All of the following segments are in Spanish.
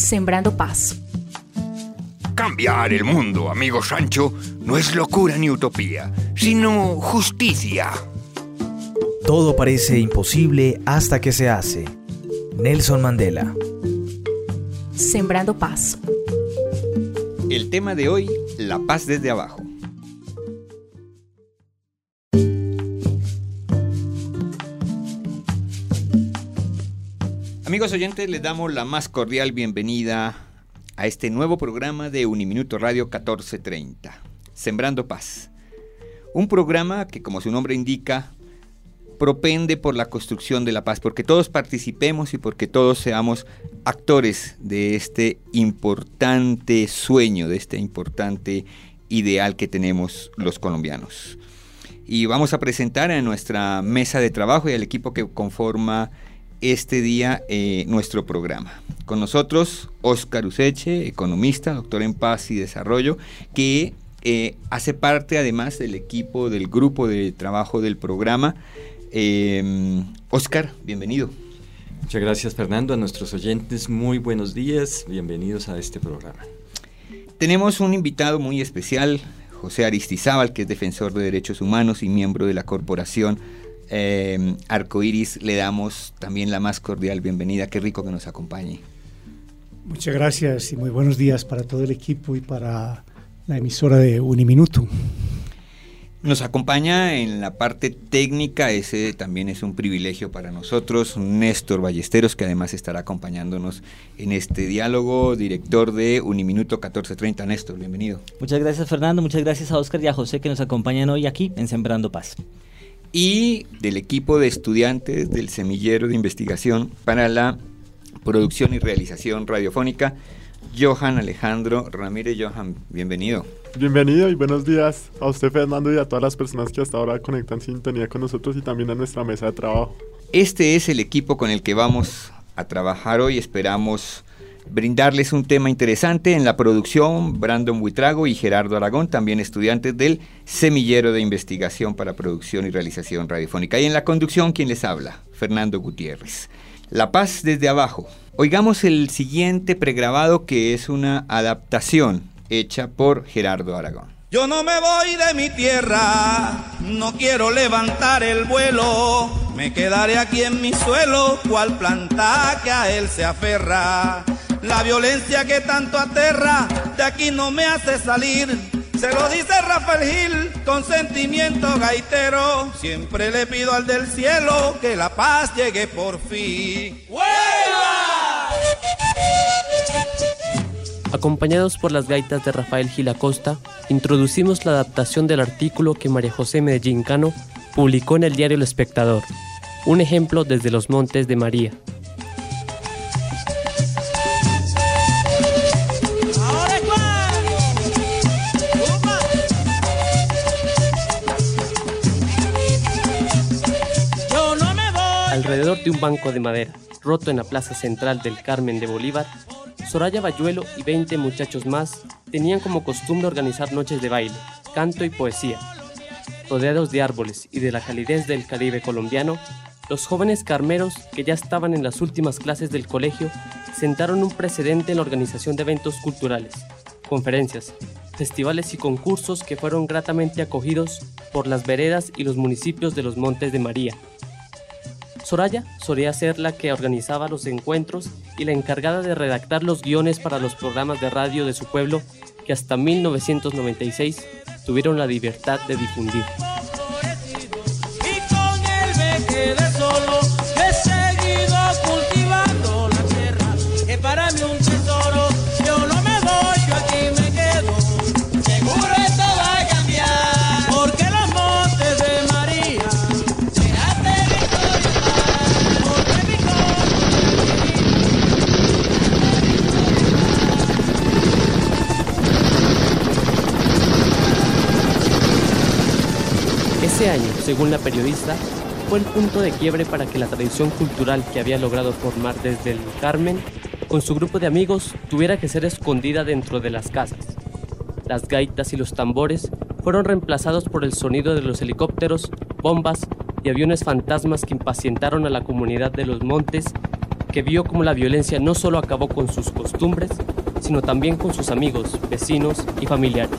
Sembrando Paz. Cambiar el mundo, amigo Sancho, no es locura ni utopía, sino justicia. Todo parece imposible hasta que se hace. Nelson Mandela. Sembrando Paz. El tema de hoy, la paz desde abajo. Amigos oyentes, les damos la más cordial bienvenida a este nuevo programa de Uniminuto Radio 1430, Sembrando Paz. Un programa que, como su nombre indica, propende por la construcción de la paz, porque todos participemos y porque todos seamos actores de este importante sueño, de este importante ideal que tenemos los colombianos. Y vamos a presentar a nuestra mesa de trabajo y al equipo que conforma este día nuestro programa. Con nosotros, Óscar Useche, economista, doctor en paz y desarrollo, que hace parte además del equipo, del grupo de trabajo del programa. Óscar, bienvenido. Muchas gracias, Fernando. A nuestros oyentes, muy buenos días. Bienvenidos a este programa. Tenemos un invitado muy especial, José Aristizábal, que es defensor de derechos humanos y miembro de la corporación Arcoiris. Le damos también la más cordial bienvenida. Qué rico que nos acompañe. Muchas gracias y muy buenos días para todo el equipo y para la emisora de Uniminuto. Nos acompaña en la parte técnica, ese también es un privilegio para nosotros, Néstor Ballesteros, que además estará acompañándonos en este diálogo, director de Uniminuto 1430. Néstor, bienvenido. Muchas gracias, Fernando, muchas gracias a Óscar y a José que nos acompañan hoy aquí en Sembrando Paz. Y del equipo de estudiantes del Semillero de Investigación para la Producción y Realización Radiofónica, Johan Alejandro Ramírez. Johan, bienvenido. Bienvenido y buenos días a usted, Fernando, y a todas las personas que hasta ahora conectan sintonía con nosotros y también a nuestra mesa de trabajo. Este es el equipo con el que vamos a trabajar hoy. Esperamos brindarles un tema interesante. En la producción, Brandon Buitrago y Gerardo Aragón, también estudiantes del Semillero de Investigación para Producción y Realización Radiofónica. Y en la conducción, ¿quién les habla? Fernando Gutiérrez. La paz desde abajo. Oigamos el siguiente pregrabado, que es una adaptación hecha por Gerardo Aragón. Yo no me voy de mi tierra, no quiero levantar el vuelo, me quedaré aquí en mi suelo, cual planta que a él se aferra. La violencia que tanto aterra, de aquí no me hace salir, se lo dice Rafael Gil con sentimiento gaitero, siempre le pido al del cielo que la paz llegue por fin. ¡Hueva! Acompañados por las gaitas de Rafael Gil Acosta, introducimos la adaptación del artículo que María José Medellín Cano publicó en el diario El Espectador, un ejemplo desde los Montes de María. Alrededor de un banco de madera, roto en la plaza central del Carmen de Bolívar, Soraya Bayuelo y 20 muchachos más tenían como costumbre organizar noches de baile, canto y poesía. Rodeados de árboles y de la calidez del Caribe colombiano, los jóvenes carmeros, que ya estaban en las últimas clases del colegio, sentaron un precedente en la organización de eventos culturales, conferencias, festivales y concursos que fueron gratamente acogidos por las veredas y los municipios de los Montes de María. Soraya solía ser la que organizaba los encuentros y la encargada de redactar los guiones para los programas de radio de su pueblo, que hasta 1996 tuvieron la libertad de difundir. Y con él me quedé solo, he seguido cultivando la tierra, que para mí un tesoro, yo no me voy, yo aquí me quedo, seguro esto va a cambiar, porque los Montes de María serán territorio para, porque mi Ese año, según la periodista, fue el punto de quiebre para que la tradición cultural que había logrado formar desde el Carmen, con su grupo de amigos, tuviera que ser escondida dentro de las casas. Las gaitas y los tambores fueron reemplazados por el sonido de los helicópteros, bombas y aviones fantasmas que impacientaron a la comunidad de los montes que vio cómo la violencia no solo acabó con sus costumbres, sino también con sus amigos, vecinos y familiares.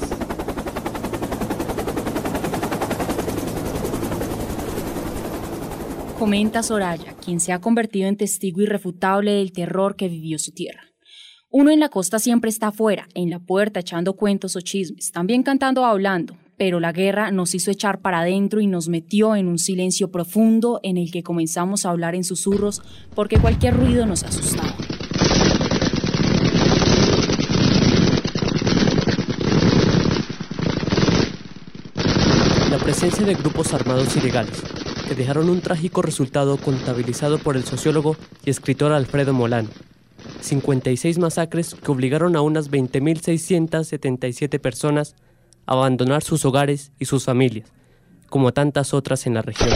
Comenta Soraya, quien se ha convertido en testigo irrefutable del terror que vivió su tierra. Uno en la costa siempre está afuera, en la puerta, echando cuentos o chismes, también cantando o hablando, pero la guerra nos hizo echar para adentro y nos metió en un silencio profundo en el que comenzamos a hablar en susurros porque cualquier ruido nos asustaba. La presencia de grupos armados ilegales, que dejaron un trágico resultado contabilizado por el sociólogo y escritor Alfredo Molano. 56 masacres que obligaron a unas 20.677 personas a abandonar sus hogares y sus familias, como a tantas otras en la región.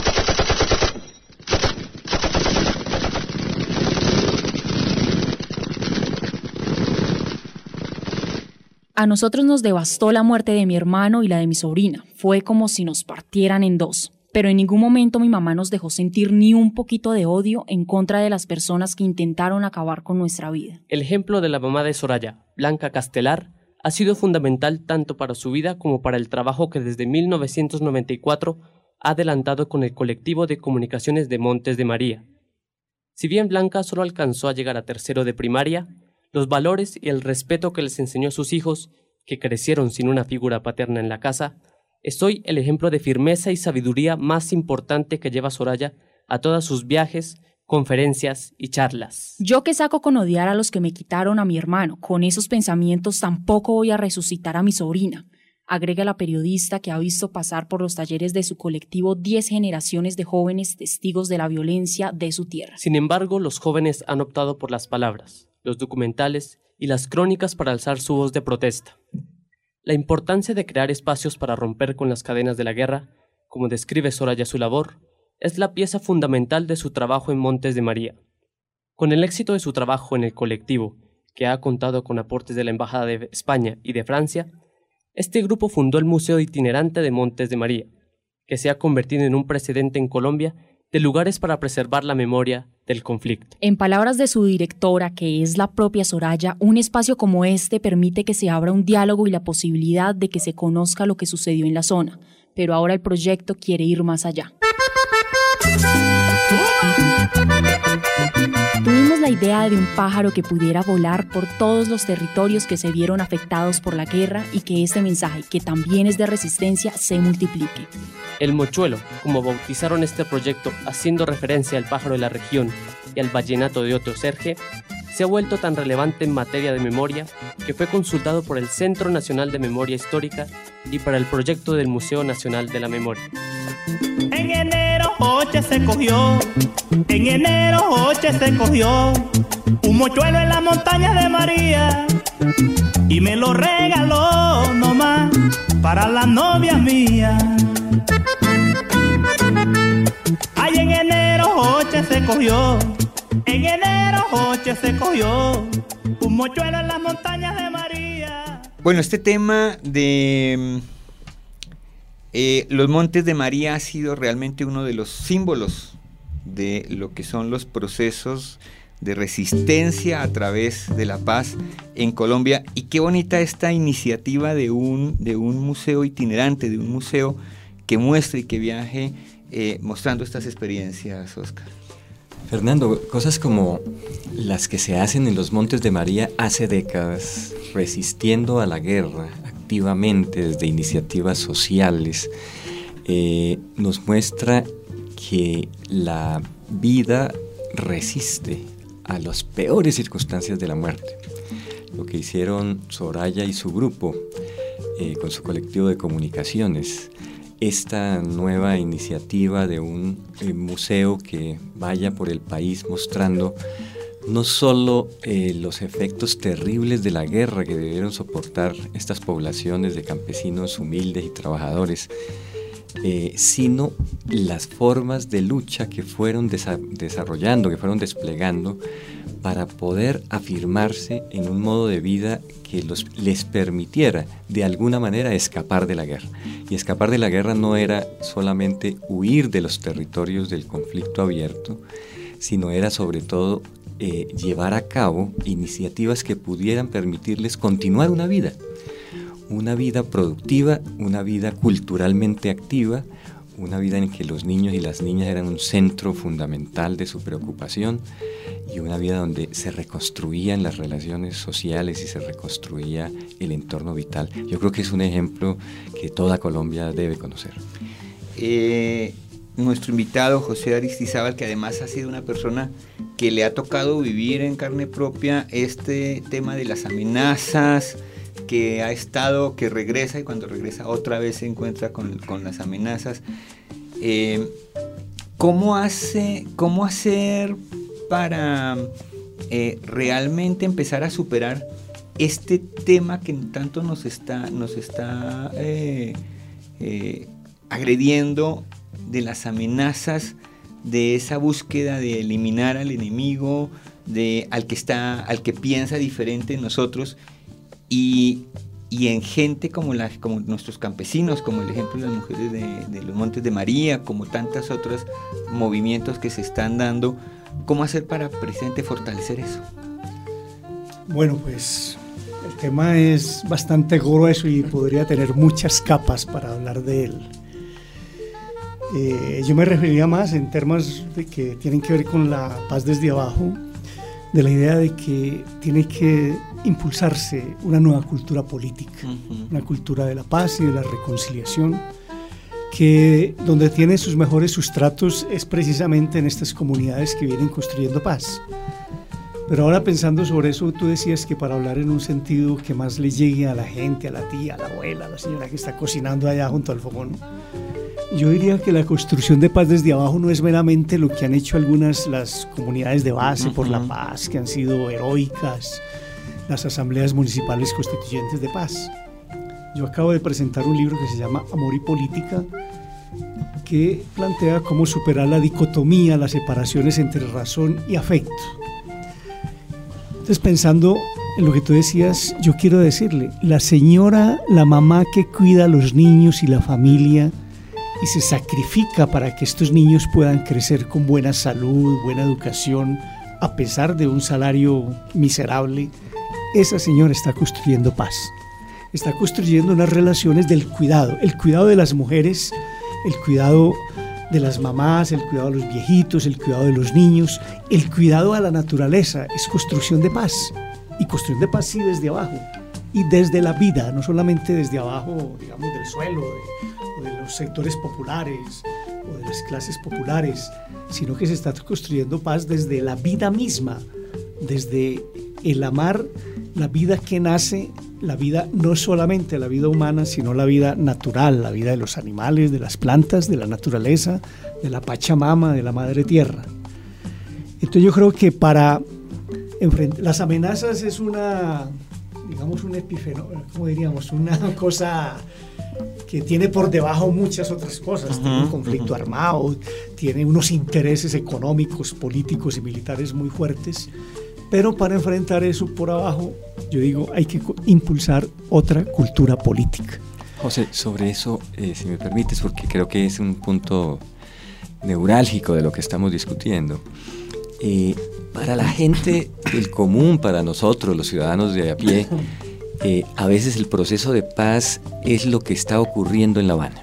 A nosotros nos devastó la muerte de mi hermano y la de mi sobrina. Fue como si nos partieran en dos. Pero en ningún momento mi mamá nos dejó sentir ni un poquito de odio en contra de las personas que intentaron acabar con nuestra vida. El ejemplo de la mamá de Soraya, Blanca Castelar, ha sido fundamental tanto para su vida como para el trabajo que desde 1994 ha adelantado con el colectivo de comunicaciones de Montes de María. Si bien Blanca solo alcanzó a llegar a tercero de primaria, los valores y el respeto que les enseñó a sus hijos, que crecieron sin una figura paterna en la casa, es hoy el ejemplo de firmeza y sabiduría más importante que lleva Soraya a todos sus viajes, conferencias y charlas. Yo que saco con odiar a los que me quitaron a mi hermano, con esos pensamientos tampoco voy a resucitar a mi sobrina, agrega la periodista que ha visto pasar por los talleres de su colectivo 10 generaciones de jóvenes testigos de la violencia de su tierra. Sin embargo, los jóvenes han optado por las palabras, los documentales y las crónicas para alzar su voz de protesta. La importancia de crear espacios para romper con las cadenas de la guerra, como describe Soraya su labor, es la pieza fundamental de su trabajo en Montes de María. Con el éxito de su trabajo en el colectivo, que ha contado con aportes de la Embajada de España y de Francia, este grupo fundó el Museo Itinerante de Montes de María, que se ha convertido en un precedente en Colombia de lugares para preservar la memoria del conflicto. En palabras de su directora, que es la propia Soraya, un espacio como este permite que se abra un diálogo y la posibilidad de que se conozca lo que sucedió en la zona, pero ahora el proyecto quiere ir más allá. Tuvimos la idea de un pájaro que pudiera volar por todos los territorios que se vieron afectados por la guerra y que este mensaje, que también es de resistencia, se multiplique. El mochuelo, como bautizaron este proyecto haciendo referencia al pájaro de la región y al vallenato de Otto Serge, se ha vuelto tan relevante en materia de memoria que fue consultado por el Centro Nacional de Memoria Histórica y para el proyecto del Museo Nacional de la Memoria. En enero Oche se cogió, en enero Oche se cogió un mochuelo en la montaña de María y me lo regaló nomás para la novia mía. Ay, en enero Oche se cogió, en enero Oche se cogió un mochuelo en las montañas de María. Bueno, este tema de los Montes de María ha sido realmente uno de los símbolos de lo que son los procesos de resistencia a través de la paz en Colombia. Y qué bonita esta iniciativa de un museo itinerante, de un museo que muestre y que viaje mostrando estas experiencias, Oscar. Fernando, cosas como las que se hacen en los Montes de María hace décadas, resistiendo a la guerra activamente desde iniciativas sociales, nos muestra que la vida resiste a las peores circunstancias de la muerte. Lo que hicieron Soraya y su grupo con su colectivo de comunicaciones, esta nueva iniciativa de un museo que vaya por el país mostrando no solo los efectos terribles de la guerra que debieron soportar estas poblaciones de campesinos humildes y trabajadores, sino las formas de lucha que fueron desarrollando, que fueron desplegando para poder afirmarse en un modo de vida que les permitiera de alguna manera escapar de la guerra. Y escapar de la guerra no era solamente huir de los territorios del conflicto abierto, sino era sobre todo llevar a cabo iniciativas que pudieran permitirles continuar una vida productiva, una vida culturalmente activa, una vida en que los niños y las niñas eran un centro fundamental de su preocupación, y una vida donde se reconstruían las relaciones sociales y se reconstruía el entorno vital. Yo creo que es un ejemplo que toda Colombia debe conocer. Nuestro invitado, José Aristizábal, que además ha sido una persona que le ha tocado vivir en carne propia este tema de las amenazas, que ha estado, que regresa, y cuando regresa otra vez se encuentra con las amenazas. ¿Cómo hacer para realmente empezar a superar este tema que tanto nos está agrediendo, de las amenazas, de esa búsqueda de eliminar al enemigo, al que piensa diferente de nosotros, y en gente como nuestros campesinos, como el ejemplo de las mujeres de los Montes de María, como tantos otros movimientos que se están dando? ¿Cómo hacer para precisamente fortalecer eso? Bueno, pues el tema es bastante grueso y podría tener muchas capas para hablar de él. Yo me refería más en temas de que tienen que ver con la paz desde abajo, de la idea de que tiene que impulsarse una nueva cultura política, una cultura de la paz y de la reconciliación, que donde tiene sus mejores sustratos es precisamente en estas comunidades que vienen construyendo paz. Pero ahora pensando sobre eso, tú decías que para hablar en un sentido que más le llegue a la gente, a la tía, a la abuela, a la señora que está cocinando allá junto al fogón, yo diría que la construcción de paz desde abajo no es meramente lo que han hecho las comunidades de base por la paz, que han sido heroicas, las asambleas municipales constituyentes de paz. Yo acabo de presentar un libro que se llama Amor y Política, que plantea cómo superar la dicotomía, las separaciones entre razón y afecto. Entonces, pensando en lo que tú decías, yo quiero decirle, la mamá que cuida a los niños y la familia y se sacrifica para que estos niños puedan crecer con buena salud, buena educación, a pesar de un salario miserable, esa señora está construyendo paz. Está construyendo unas relaciones del cuidado, el cuidado de las mujeres, el cuidado de las mamás, el cuidado de los viejitos, el cuidado de los niños, el cuidado a la naturaleza, es construcción de paz. Y construcción de paz sí desde abajo, y desde la vida, no solamente desde abajo, digamos, del suelo, o de los sectores populares, o de las clases populares, sino que se está construyendo paz desde la vida misma, desde el amar la vida que nace, la vida, no solamente la vida humana, sino la vida natural, la vida de los animales, de las plantas, de la naturaleza, de la Pachamama, de la Madre Tierra. Entonces yo creo que para enfrentar las amenazas es una, digamos, un epifenómeno, ¿cómo diríamos? Una cosa que tiene por debajo muchas otras cosas. Tiene un conflicto armado, tiene unos intereses económicos, políticos y militares muy fuertes. Pero para enfrentar eso por abajo, yo digo, hay que impulsar otra cultura política. José, sobre eso, si me permites, porque creo que es un punto neurálgico de lo que estamos discutiendo. Para la gente del común, para nosotros, los ciudadanos de a pie, a veces el proceso de paz es lo que está ocurriendo en La Habana.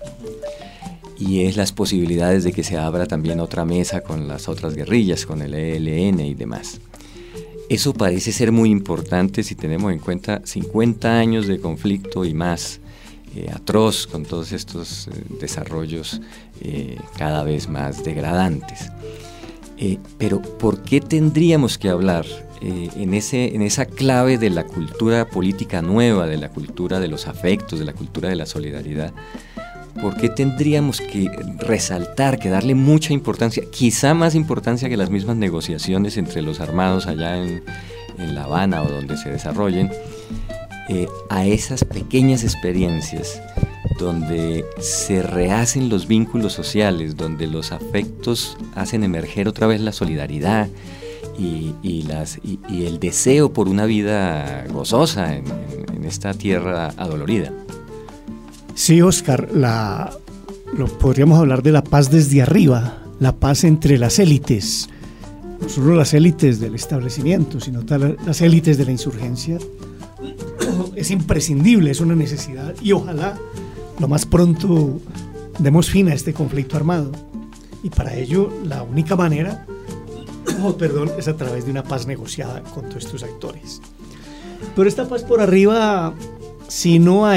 Y es las posibilidades de que se abra también otra mesa con las otras guerrillas, con el ELN y demás. Eso parece ser muy importante si tenemos en cuenta 50 años de conflicto y más, atroz, con todos estos desarrollos cada vez más degradantes. Pero ¿por qué tendríamos que hablar en esa clave de la cultura política nueva, de la cultura de los afectos, de la cultura de la solidaridad? ¿Por qué tendríamos que resaltar, que darle mucha importancia, quizá más importancia que las mismas negociaciones entre los armados allá en La Habana o donde se desarrollen, a esas pequeñas experiencias donde se rehacen los vínculos sociales, donde los afectos hacen emerger otra vez la solidaridad y el deseo por una vida gozosa en esta tierra adolorida? Sí, Oscar, podríamos hablar de la paz desde arriba, la paz entre las élites, no solo las élites del establecimiento, sino las élites de la insurgencia, es imprescindible, es una necesidad, y ojalá lo más pronto demos fin a este conflicto armado. Y para ello la única manera es a través de una paz negociada con todos estos actores. Pero esta paz por arriba, si no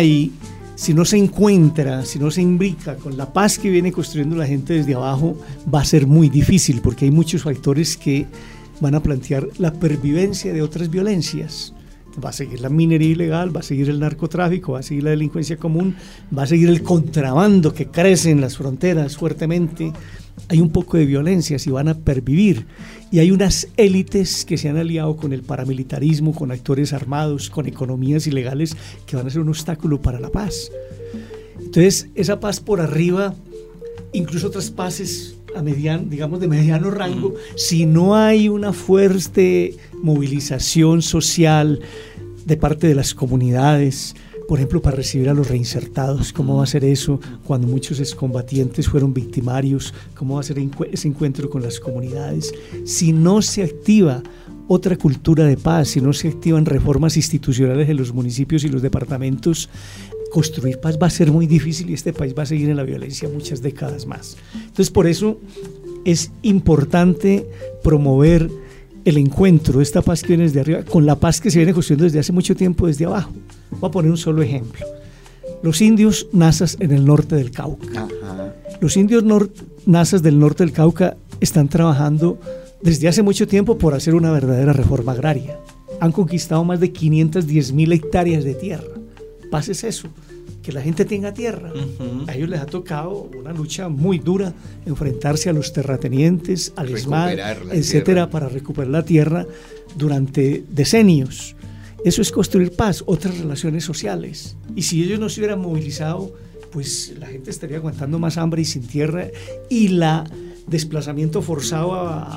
se encuentra, si no se imbrica con la paz que viene construyendo la gente desde abajo, va a ser muy difícil, porque hay muchos factores que van a plantear la pervivencia de otras violencias. Va a seguir la minería ilegal, va a seguir el narcotráfico, va a seguir la delincuencia común, va a seguir el contrabando que crece en las fronteras fuertemente. Hay un poco de violencias y van a pervivir. Y hay unas élites que se han aliado con el paramilitarismo, con actores armados, con economías ilegales que van a ser un obstáculo para la paz. Entonces, esa paz por arriba, incluso otras paces de mediano rango, si no hay una fuerte movilización social de parte de las comunidades, por ejemplo, para recibir a los reinsertados, ¿cómo va a ser eso cuando muchos excombatientes fueron victimarios? ¿Cómo va a ser ese encuentro con las comunidades? Si no se activa otra cultura de paz, si no se activan reformas institucionales en los municipios y los departamentos, construir paz va a ser muy difícil y este país va a seguir en la violencia muchas décadas más. Entonces, por eso es importante promover el encuentro de esta paz que viene desde arriba con la paz que se viene construyendo desde hace mucho tiempo desde abajo. Voy a poner un solo ejemplo. Los indios nazas en el norte del Cauca. Ajá. Los indios nazas del norte del Cauca están trabajando desde hace mucho tiempo por hacer una verdadera reforma agraria. Han conquistado más de 510,000 hectáreas de tierra. Paz es eso, que la gente tenga tierra. A ellos les ha tocado una lucha muy dura, enfrentarse a los terratenientes, al ESMAD, etcétera, para recuperar la tierra durante decenios. Eso es construir paz, otras relaciones sociales. Y si ellos no se hubieran movilizado, pues la gente estaría aguantando más hambre y sin tierra, y la desplazamiento forzado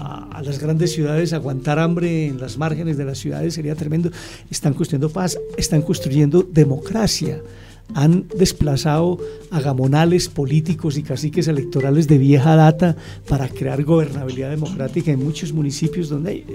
a las grandes ciudades, aguantar hambre en las márgenes de las ciudades sería tremendo. Están construyendo paz, están construyendo democracia. Han desplazado a gamonales políticos y caciques electorales de vieja data para crear gobernabilidad democrática en muchos municipios donde hay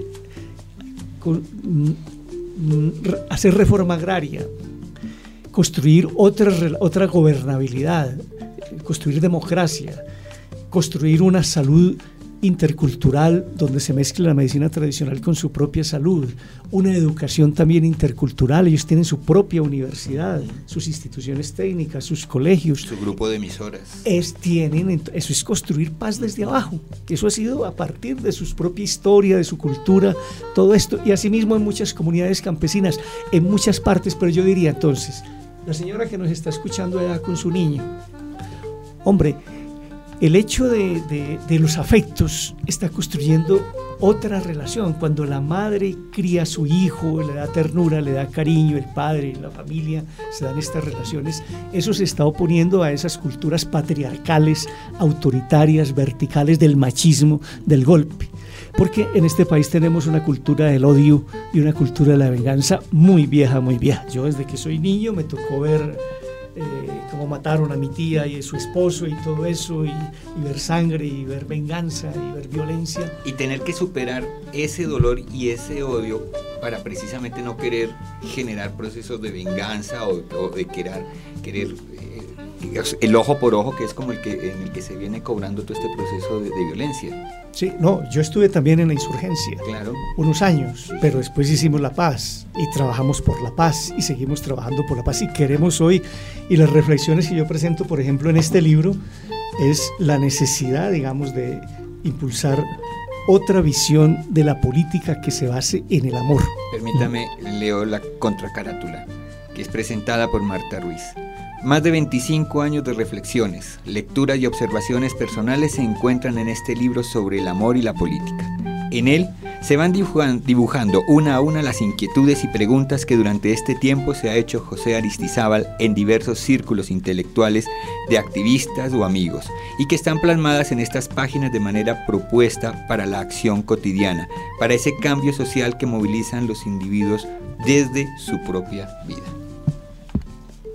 hacer reforma agraria, construir otra gobernabilidad, construir democracia, construir una salud intercultural donde se mezcle la medicina tradicional con su propia salud, una educación también intercultural. Ellos tienen su propia universidad, sus instituciones técnicas, sus colegios, su grupo de emisoras. Eso es construir paz desde abajo. Eso ha sido a partir de su propia historia, de su cultura, todo esto, y asimismo en muchas comunidades campesinas, en muchas partes. Pero yo diría entonces, la señora que nos está escuchando allá con su niño, hombre, el hecho de los afectos está construyendo otra relación. Cuando la madre cría a su hijo, le da ternura, le da cariño, el padre, la familia, se dan estas relaciones, eso se está oponiendo a esas culturas patriarcales, autoritarias, verticales, del machismo, del golpe. Porque en este país tenemos una cultura del odio y una cultura de la venganza muy vieja, muy vieja. Yo desde que soy niño me tocó ver cómo mataron a mi tía y a su esposo y todo eso, y ver sangre y ver venganza y ver violencia. Y tener que superar ese dolor y ese odio para precisamente no querer generar procesos de venganza o de querer el ojo por ojo, que es como en el que se viene cobrando todo este proceso de violencia. Sí, no, yo estuve también en la insurgencia, claro, unos años, pero después hicimos la paz y trabajamos por la paz y seguimos trabajando por la paz y queremos hoy, y las reflexiones que yo presento, por ejemplo, en este libro, es la necesidad, digamos, de impulsar otra visión de la política que se base en el amor. Permítame, leo la contracarátula, que es presentada por Marta Ruiz. Más de 25 años de reflexiones, lecturas y observaciones personales se encuentran en este libro sobre el amor y la política. En él se van dibujando una a una las inquietudes y preguntas que durante este tiempo se ha hecho José Aristizábal en diversos círculos intelectuales de activistas o amigos, y que están plasmadas en estas páginas de manera propuesta para la acción cotidiana, para ese cambio social que movilizan los individuos desde su propia vida.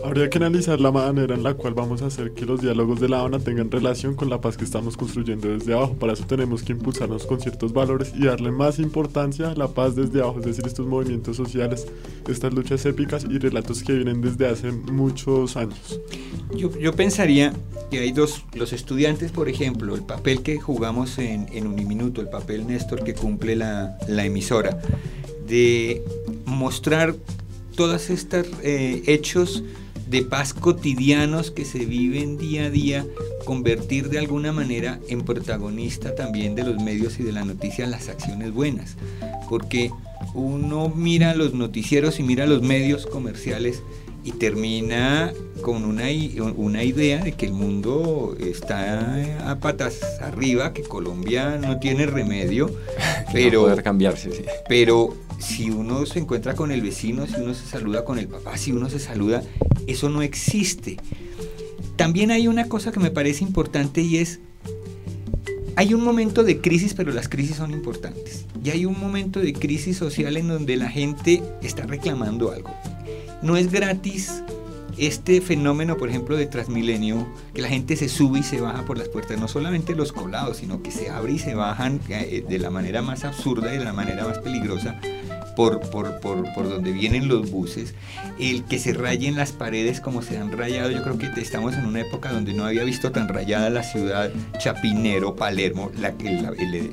Habría que analizar la manera en la cual vamos a hacer que los diálogos de La Habana tengan relación con la paz que estamos construyendo desde abajo. Para eso tenemos que impulsarnos con ciertos valores y darle más importancia a la paz desde abajo, es decir, estos movimientos sociales, estas luchas épicas y relatos que vienen desde hace muchos años. Yo pensaría que hay los estudiantes, por ejemplo, el papel que jugamos en Uniminuto, el papel, Néstor, que cumple la emisora, de mostrar todos estos hechos de paz cotidianos que se viven día a día, convertir de alguna manera en protagonista también de los medios y de la noticia las acciones buenas, porque uno mira los noticieros y mira los medios comerciales y termina con una idea de que el mundo está a patas arriba, que Colombia no tiene remedio, pero no poder cambiarse, sí. Pero si uno se encuentra con el vecino, si uno se saluda con el papá, si uno se saluda, eso no existe. También hay una cosa que me parece importante y es, hay un momento de crisis, pero las crisis son importantes. Y hay un momento de crisis social en donde la gente está reclamando algo. No es gratis este fenómeno, por ejemplo, de Transmilenio, que la gente se sube y se baja por las puertas, no solamente los colados, sino que se abre y se bajan de la manera más absurda y de la manera más peligrosa por donde vienen los buses, el que se rayen las paredes como se han rayado. Yo creo que estamos en una época donde no había visto tan rayada la ciudad, Chapinero, Palermo, el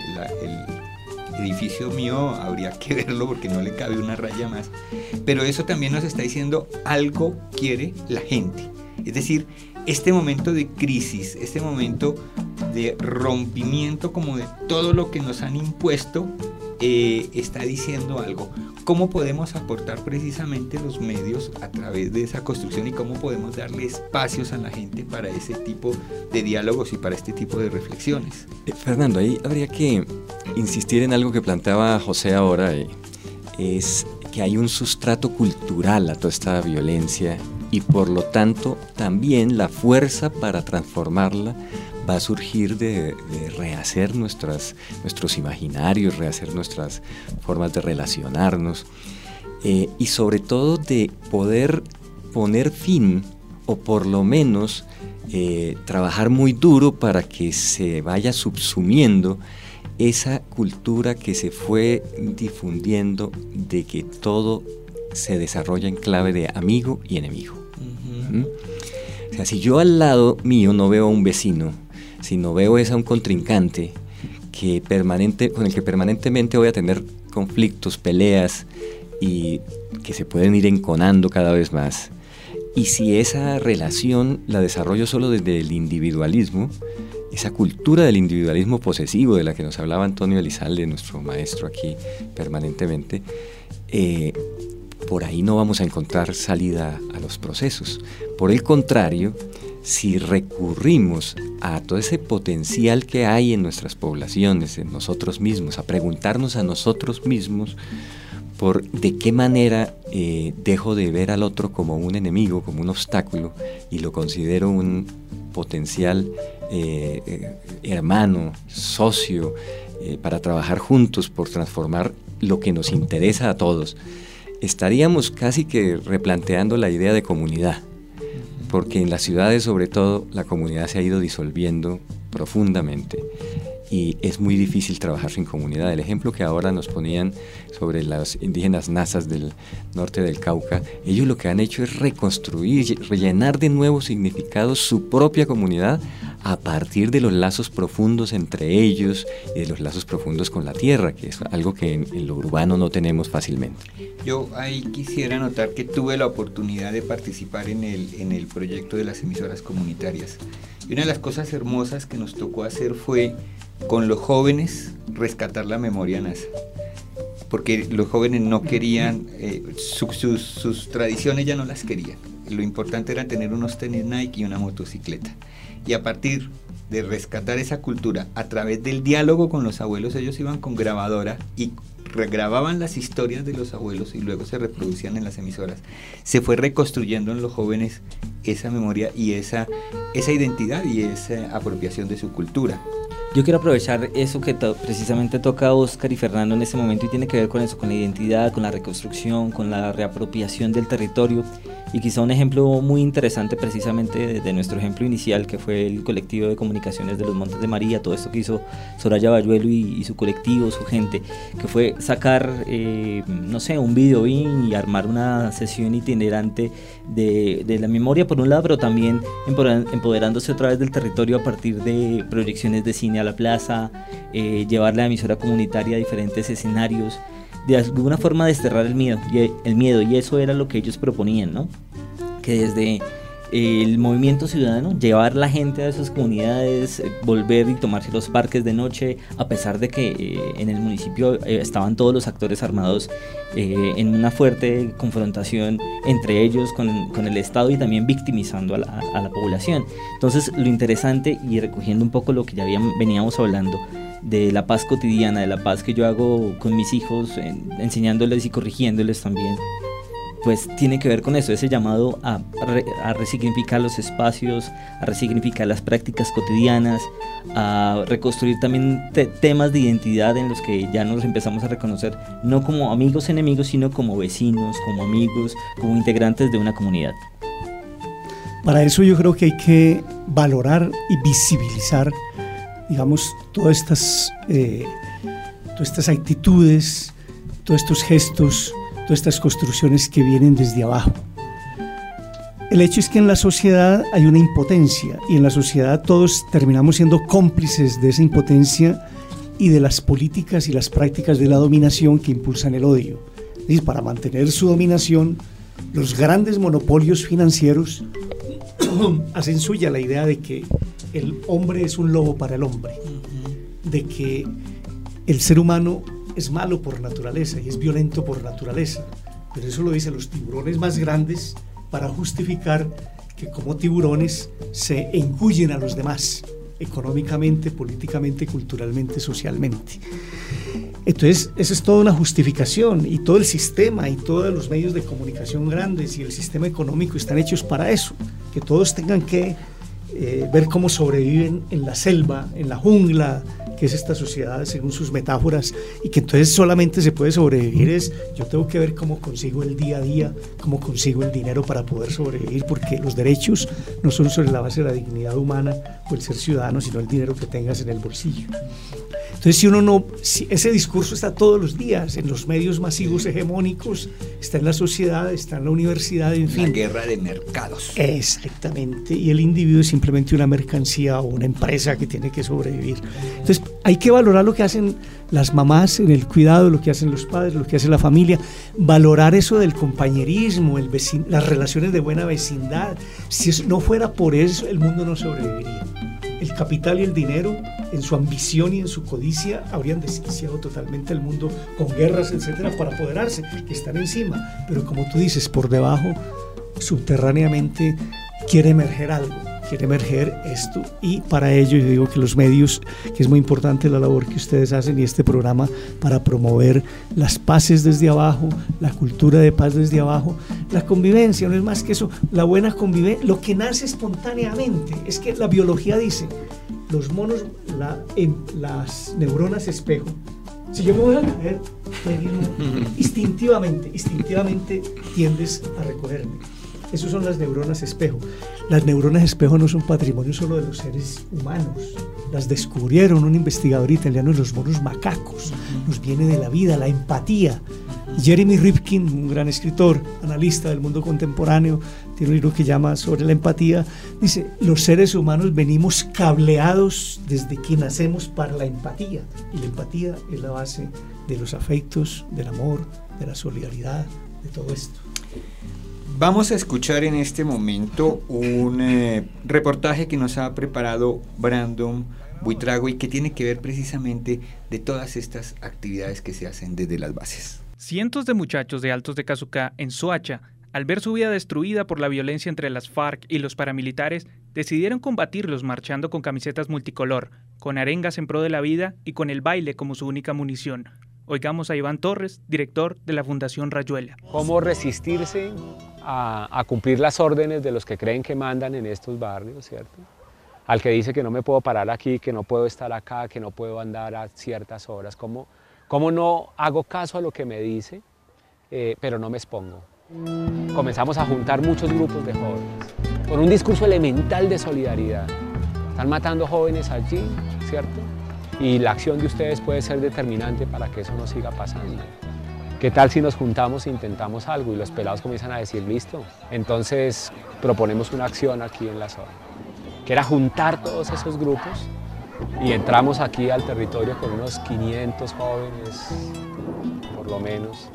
edificio mío habría que verlo porque no le cabe una raya más, pero eso también nos está diciendo algo quiere la gente, es decir, este momento de crisis, este momento de rompimiento como de todo lo que nos han impuesto, está diciendo algo. ¿Cómo podemos aportar precisamente los medios a través de esa construcción y cómo podemos darle espacios a la gente para ese tipo de diálogos y para este tipo de reflexiones? Fernando, ahí habría que insistir en algo que planteaba José ahora, es que hay un sustrato cultural a toda esta violencia y por lo tanto también la fuerza para transformarla va a surgir de rehacer nuestros imaginarios, rehacer nuestras formas de relacionarnos y sobre todo de poder poner fin o por lo menos trabajar muy duro para que se vaya subsumiendo esa cultura que se fue difundiendo de que todo se desarrolla en clave de amigo y enemigo. Uh-huh. O sea, si yo al lado mío no veo a un vecino, sino veo a un contrincante con el que permanentemente voy a tener conflictos, peleas y que se pueden ir enconando cada vez más. Y si esa relación la desarrollo solo desde el individualismo, esa cultura del individualismo posesivo de la que nos hablaba Antonio Elizalde, nuestro maestro aquí permanentemente, por ahí no vamos a encontrar salida a los procesos. Por el contrario, si recurrimos a todo ese potencial que hay en nuestras poblaciones, en nosotros mismos, a preguntarnos a nosotros mismos por de qué manera dejo de ver al otro como un enemigo, como un obstáculo, y lo considero un potencial hermano, socio, para trabajar juntos por transformar lo que nos interesa a todos, estaríamos casi que replanteando la idea de comunidad, porque en las ciudades sobre todo la comunidad se ha ido disolviendo profundamente y es muy difícil trabajar sin comunidad. El ejemplo que ahora nos ponían sobre los indígenas nazas del norte del Cauca, ellos lo que han hecho es reconstruir, rellenar de nuevos significados su propia comunidad a partir de los lazos profundos entre ellos y de los lazos profundos con la tierra, que es algo que en lo urbano no tenemos fácilmente. Yo ahí quisiera anotar que tuve la oportunidad de participar en el proyecto de las emisoras comunitarias. Y una de las cosas hermosas que nos tocó hacer fue con los jóvenes rescatar la memoria nasa, porque los jóvenes no querían, sus tradiciones ya no las querían. Lo importante era tener unos tenis Nike y una motocicleta. Y a partir de rescatar esa cultura a través del diálogo con los abuelos, ellos iban con grabadora y regrababan las historias de los abuelos y luego se reproducían en las emisoras. Se fue reconstruyendo en los jóvenes esa memoria y esa identidad y esa apropiación de su cultura. Yo quiero aprovechar eso que precisamente toca Óscar y Fernando en este momento y tiene que ver con eso, con la identidad, con la reconstrucción, con la reapropiación del territorio, y quizá un ejemplo muy interesante precisamente de nuestro ejemplo inicial, que fue el colectivo de comunicaciones de los Montes de María, todo esto que hizo Soraya Bayuelo y su colectivo, su gente, que fue sacar, un video y armar una sesión itinerante de la memoria por un lado, pero también empoderándose otra vez del territorio a partir de proyecciones de cine a la plaza, llevar la emisora comunitaria a diferentes escenarios, de alguna forma desterrar el miedo, y eso era lo que ellos proponían, ¿no? Que desde el movimiento ciudadano, llevar la gente a esas comunidades, volver y tomarse los parques de noche, a pesar de que en el municipio estaban todos los actores armados en una fuerte confrontación entre ellos con el Estado y también victimizando a la población. Entonces, lo interesante, y recogiendo un poco lo que ya veníamos hablando, de la paz cotidiana, de la paz que yo hago con mis hijos, enseñándoles y corrigiéndoles también, pues tiene que ver con eso, ese llamado a resignificar los espacios, a resignificar las prácticas cotidianas, a reconstruir también temas de identidad en los que ya nos empezamos a reconocer, no como amigos enemigos, sino como vecinos, como amigos, como integrantes de una comunidad. Para eso yo creo que hay que valorar y visibilizar, digamos, todas estas actitudes, todos estos gestos, todas estas construcciones que vienen desde abajo. El hecho es que en la sociedad hay una impotencia, y en la sociedad todos terminamos siendo cómplices de esa impotencia y de las políticas y las prácticas de la dominación que impulsan el odio. Es decir, para mantener su dominación, los grandes monopolios financieros hacen suya la idea de que el hombre es un lobo para el hombre, de que el ser humano es malo por naturaleza y es violento por naturaleza, pero eso lo dicen los tiburones más grandes para justificar que como tiburones se engullen a los demás, económicamente, políticamente, culturalmente, socialmente. Entonces, esa es toda una justificación, y todo el sistema y todos los medios de comunicación grandes y el sistema económico están hechos para eso, que todos tengan que ver cómo sobreviven en la selva, en la jungla, que es esta sociedad según sus metáforas, y que entonces solamente se puede sobrevivir yo tengo que ver cómo consigo el día a día, cómo consigo el dinero para poder sobrevivir, porque los derechos no son sobre la base de la dignidad humana o el ser ciudadano, sino el dinero que tengas en el bolsillo. Entonces, si ese discurso está todos los días en los medios masivos hegemónicos, está en la sociedad, está en la universidad, en fin. La guerra de mercados. Exactamente, y el individuo es simplemente una mercancía o una empresa que tiene que sobrevivir. Entonces, hay que valorar lo que hacen las mamás en el cuidado, lo que hacen los padres, lo que hace la familia, valorar eso del compañerismo, las relaciones de buena vecindad. Si eso no fuera por eso, el mundo no sobreviviría. El capital y el dinero, en su ambición y en su codicia, habrían desquiciado totalmente el mundo con guerras, etcétera, para apoderarse, que están encima. Pero como tú dices, por debajo, subterráneamente, quiere emerger algo, quiere emerger esto, y para ello yo digo que los medios, que es muy importante la labor que ustedes hacen y este programa para promover las paces desde abajo, la cultura de paz desde abajo, la convivencia, no es más que eso, la buena convivencia, lo que nace espontáneamente. Es que la biología dice, los monos, las neuronas espejo, si yo me voy a caer, instintivamente tiendes a recogerme. Esas son las neuronas espejo. Las neuronas espejo no son patrimonio solo de los seres humanos. Las descubrieron un investigador italiano en los monos macacos. Nos viene de la vida, la empatía. Jeremy Rifkin, un gran escritor, analista del mundo contemporáneo, tiene un libro que llama Sobre la empatía, dice, los seres humanos venimos cableados desde que nacemos para la empatía. Y la empatía es la base de los afectos, del amor, de la solidaridad, de todo esto. Vamos a escuchar en este momento un reportaje que nos ha preparado Brandon Buitrago y que tiene que ver precisamente de todas estas actividades que se hacen desde las bases. Cientos de muchachos de Altos de Cazucá, en Soacha, al ver su vida destruida por la violencia entre las FARC y los paramilitares, decidieron combatirlos marchando con camisetas multicolor, con arengas en pro de la vida y con el baile como su única munición. Oigamos a Iván Torres, director de la Fundación Rayuela. ¿Cómo resistirse a cumplir las órdenes de los que creen que mandan en estos barrios, cierto? al que dice que no me puedo parar aquí, que no puedo estar acá, que no puedo andar a ciertas horas. ¿Cómo no hago caso a lo que me dice, pero no me expongo? Comenzamos a juntar muchos grupos de jóvenes con un discurso elemental de solidaridad. Están matando jóvenes allí, ¿cierto? Y la acción de ustedes puede ser determinante para que eso no siga pasando. ¿Qué tal si nos juntamos e intentamos algo? Y los pelados comienzan a decir, listo. Entonces proponemos una acción aquí en la zona, que era juntar todos esos grupos, y entramos aquí al territorio con unos 500 jóvenes, por lo menos,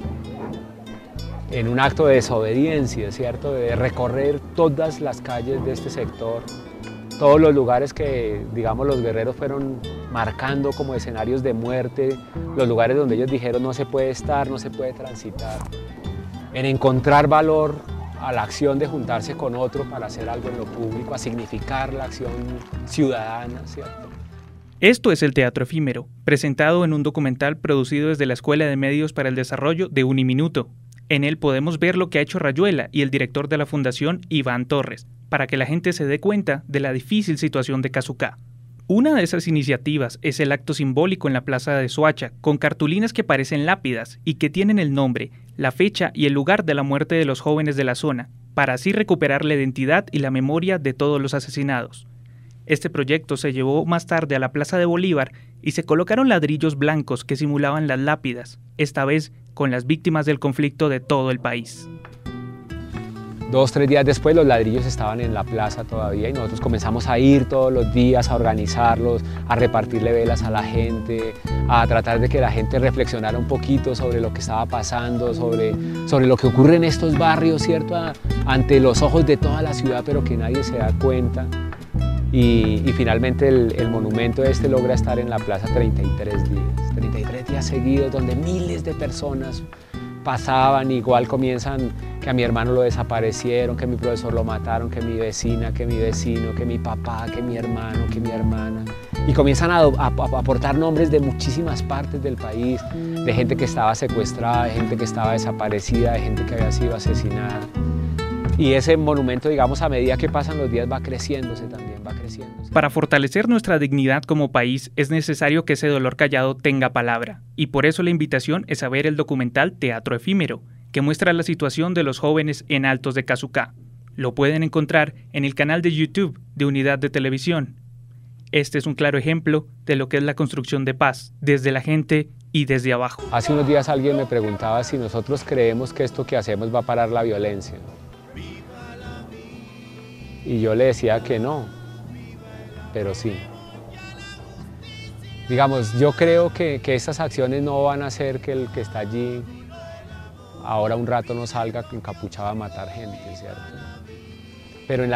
en un acto de desobediencia, ¿cierto? De recorrer todas las calles de este sector, todos los lugares que, digamos, los guerreros fueron marcando como escenarios de muerte, los lugares donde ellos dijeron no se puede estar, no se puede transitar, en encontrar valor a la acción de juntarse con otro para hacer algo en lo público, a significar la acción ciudadana, ¿cierto? Esto es el Teatro Efímero, presentado en un documental producido desde la Escuela de Medios para el Desarrollo de Uniminuto. En él podemos ver lo que ha hecho Rayuela y el director de la fundación, Iván Torres, para que la gente se dé cuenta de la difícil situación de Casucá. Una de esas iniciativas es el acto simbólico en la plaza de Soacha, con cartulinas que parecen lápidas y que tienen el nombre, la fecha y el lugar de la muerte de los jóvenes de la zona, para así recuperar la identidad y la memoria de todos los asesinados. Este proyecto se llevó más tarde a la Plaza de Bolívar y se colocaron ladrillos blancos que simulaban las lápidas, esta vez con las víctimas del conflicto de todo el país. 2 o 3 días después los ladrillos estaban en la plaza todavía y nosotros comenzamos a ir todos los días a organizarlos, a repartirle velas a la gente, a tratar de que la gente reflexionara un poquito sobre lo que estaba pasando, sobre lo que ocurre en estos barrios, ¿cierto? Ante los ojos de toda la ciudad, pero que nadie se da cuenta. Y finalmente el monumento logra estar en la plaza 33 días seguidos, donde miles de personas pasaban, igual comienzan que a mi hermano lo desaparecieron, que a mi profesor lo mataron, que mi vecina, que mi vecino, que mi papá, que mi hermano, que mi hermana. Y comienzan a aportar nombres de muchísimas partes del país, de gente que estaba secuestrada, de gente que estaba desaparecida, de gente que había sido asesinada. Y ese monumento, digamos, a medida que pasan los días va creciéndose también, va creciéndose. Para fortalecer nuestra dignidad como país es necesario que ese dolor callado tenga palabra. Y por eso la invitación es a ver el documental Teatro Efímero, que muestra la situación de los jóvenes en Altos de Casucá. Lo pueden encontrar en el canal de YouTube de Unidad de Televisión. Este es un claro ejemplo de lo que es la construcción de paz, desde la gente y desde abajo. Hace unos días alguien me preguntaba si nosotros creemos que esto que hacemos va a parar la violencia. Y yo le decía que no, pero sí. Digamos, yo creo que estas acciones no van a hacer que el que está allí ahora un rato no salga encapuchado a matar gente, ¿cierto? Pero en la